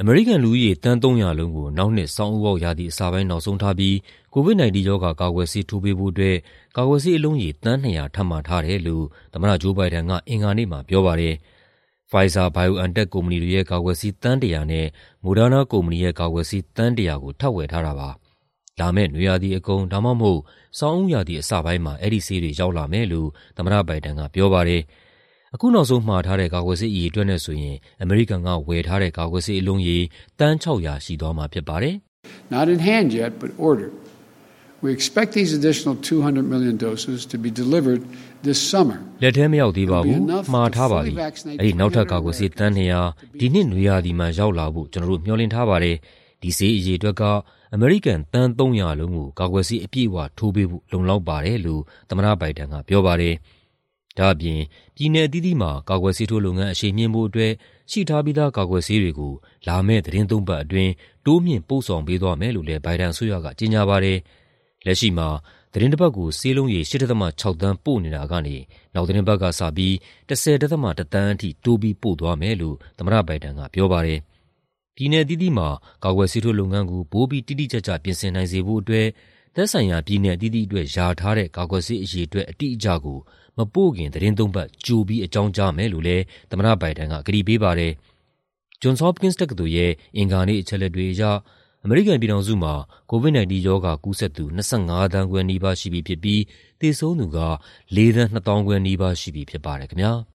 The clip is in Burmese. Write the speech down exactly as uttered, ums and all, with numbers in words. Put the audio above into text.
အမေရိကန်လူဦးရေသန်းသုံးရာလုံးကိုနောက်နှစ်ဆောင်းဦးပေါက်ရာသီအစပိုင်းနောက်ဆုံးထားပြီး ကိုဗစ် ၁၉ ရောဂါကာကွယ်ဆေးထိုးပေးဖို့အတွက်ကာကွယ်ဆေးအလုံးရေသန်းနှစ်ရာထပ်မံထားတယ်လို့သမ္မတဂျိုးဘိုင်ဒန်ကအင်္ဂါနေ့မှာပြောပါတယ်။ Pfizer-BioNTech ကုမ္ပဏီတွေရဲ့ကာကွယ်ဆေးသန်းတစ်ရာနဲ့ Moderna ကုမ္ပဏီရဲ့ကာကွယ်ဆေးသန်းတစ်ရာကိုထပ်ဝယ်ထားတာပါ။ လာမယ့်နွေရာသီအကုန် ဒါမှမဟုတ် ဆောင်းဦးရာသီအစပိုင်းမှာအဲဒီဆေးတွေရောက်လာမယ်လို့သမ္မတဘိုင်ဒန်ကပြောပါတယ်။ အခုနောက်ဆုံးမှာထားတဲ့ကာကွယ်ဆေးအရေအတွက်နဲ့ဆိုရင်အမေရိကန်ကဝယ်ထားတဲ့ကာကွယ်ဆေးအလုံးရေသန်းခြောက်ရာရှိသွားမှာဖြစ်ပါတယ်။ Not in hand yet, but ordered. We expect these additional two hundred million doses to be delivered this summer. လက်ထဲမရောက်သေးပါဘူး။မှာထားပါပြီ။အဲဒီနောက်ထပ်ကာကွယ်ဆေးသန်းနှစ်ရာဒီနှစ်နွေရာသီမှာရောက်လာဖို့ကျွန်တော်တို့မျှော်လင့်ထားပါတယ်။ဒီဆေးအရေအတွက်ကအမေရိကန်သန်းသုံးရာလုံးကိုကာကွယ်ဆေးအပြည့်အဝထိုးပေးဖို့လုံလောက်ပါတယ်လို့သမ္မတဘိုင်ဒန်ကပြောပါတယ်။ဒါ့အပြင်ပြည်내အသီးသီးမှာကာကွယ်ဆေးထိုးလုပ်ငန်းအရှိန်မြှင့်ဖို့အတွက်ရှိထားပြီးသားကာကွယ်ဆေးတွေကိုလာမယ့်သီတင်းသုံးပတ်အတွင်းတိုးမြှင့်ပို့ဆောင်ပေးသွားမယ်လို့လည်းဘိုင်ဒန်အစိုးရကကြေညာပါတယ်။လက်ရှိမှာသီတင်းတစ်ပတ်ကိုဆေးလုံးရေ ၈ ဒသမ ၆ သန်းပို့နေတာကနေနောက်သီတင်းပတ်ကစပြီး ၁၀ ဒသမ ၁ သန်းအထိတိုးပြီးပို့သွားမယ်လို့သမ္မတဘိုင်ဒန်ကပြောပါတယ်။ပြည်내အသီးသီးမှာကာကွယ်ဆေးထိုးလုပ်ငန်းကိုပိုပြီးတိတိကျကျပြင်ဆင်နိုင်စေဖို့အတွက်သက်ဆိုင်ရာပြည်내အသီးသီးအတွက်ယာထားတဲ့ကာကွယ်ဆေးအရေအတွက်အတိအကျကိုမပို့ခင်သီတင်းသုံးပတ်ကြိုပြီးအကြောင်းကြားမယ်လို့လည်းသမ္မတဘိုင်ဒန်ကကတိပေးပါတယ်။ Johns Hopkins တက္ကသိုလ်ရဲ့အင်္ဂါနေ့အချက်အလက်တွေအရအမေရိကန်ပြည်ထောင်စုမှာကိုဗစ် ၁၉ ရောဂါကူးစက်သူ၂၅သန်းခွဲနီးပါးရှိပြီဖြစ်ပြီးသေဆုံးသူက၄သန်းနှစ်သောင်းခွဲနီးပါးရှိပြီဖြစ်ပါတယ်ခင်ဗျာ။